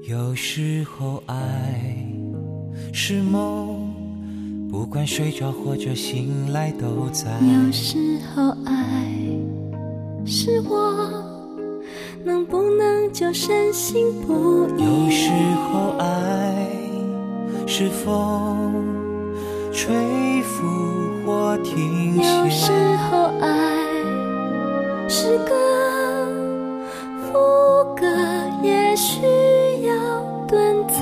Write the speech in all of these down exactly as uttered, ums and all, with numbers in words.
有时候爱是梦，不管睡着或者醒来都在。 有时候爱是我，能不能就深信不疑？ 有时候爱是风，吹拂或停歇。 有时候爱是歌，副歌也需要顿奏。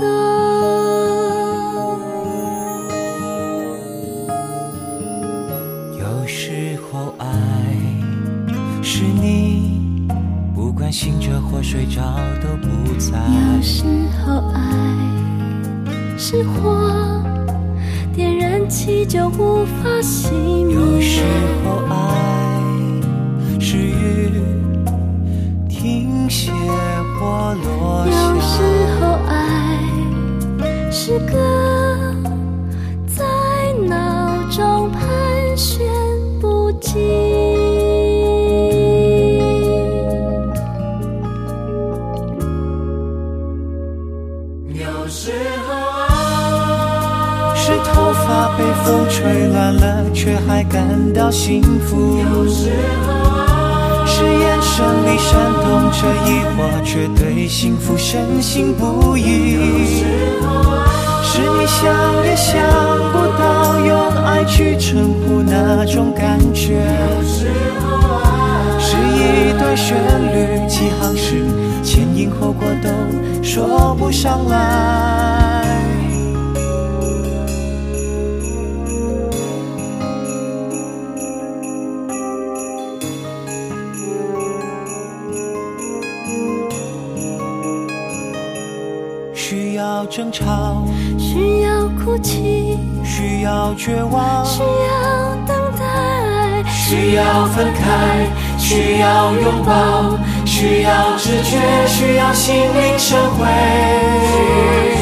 有时候爱是你，不管醒着或睡着都不在。 有时候爱是火，点燃起就无法熄灭。 有时候爱是雨，停歇或落下。 有时候爱是歌，在脑中盘旋不尽。 有时候爱是头发被风吹乱了，却还感到幸福。有时候爱是眼神里闪动着疑惑，却对幸福深信不疑。有时候爱是你想也想不到，用爱去称呼那种感觉。有时候爱是一段旋律，几行诗，前因后果都说不上来。需要争吵， 需要哭泣， 需要绝望， 需要等待， 需要分开，需要拥抱，需要直觉，需要心领神会。